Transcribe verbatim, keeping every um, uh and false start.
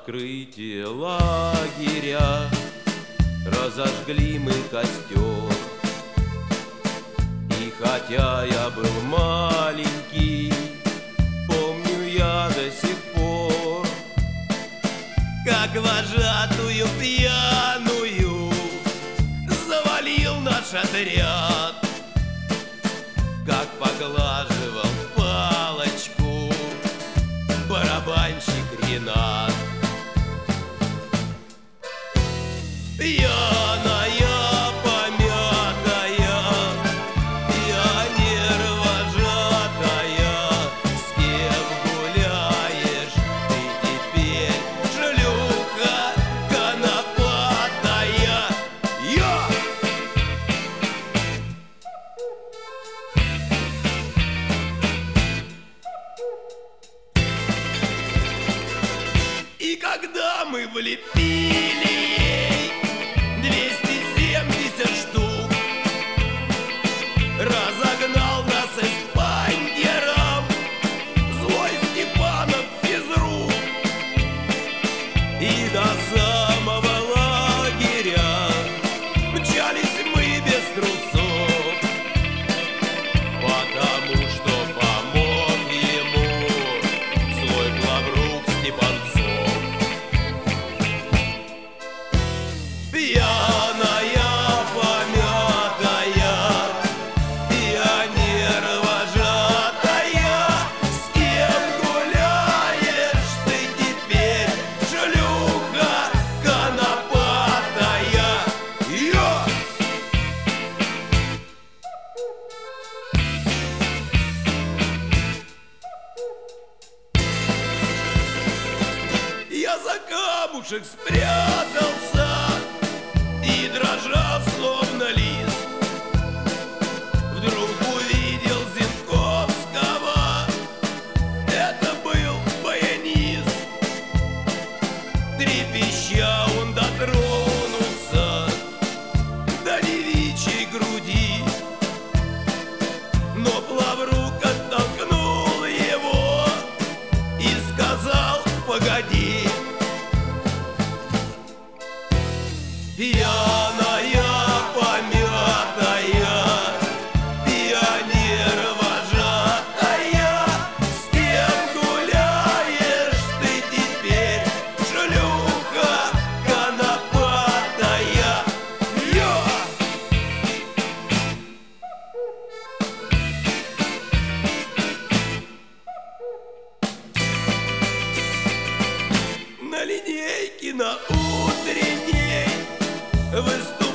открытие лагеря разожгли мы костер. И хотя я был маленький, помню я до сих пор, как вожатую пьяную завалил наш отряд, как поглаживал палочку барабанщик Ренат. Пьяная, помятая, пионер-вожатая, с кем гуляешь ты теперь, шлюха конопатая? Я! И когда мы влепили ей двести семьдесят штук, разогнал нас эспандером злой Степанов физрук. И до самого лагеря мчались мы без трусов, потому что помог ему злой главрук Степанцов. Пьяная, помятая, пионер-вожатая, с кем гуляешь ты теперь, шлюха конопатая? Я! Я за камушек спрятался и дрожал, словно лист. Вдруг увидел Зинковского, это был баянист. Трепеща он дотронулся до девичьей груди, но главрук оттолкнул его и сказал: погоди. Пьяная, помятая, пионер-вожатая, с кем гуляешь ты теперь, шлюха конопатая? Я! На линейке на утренней выступал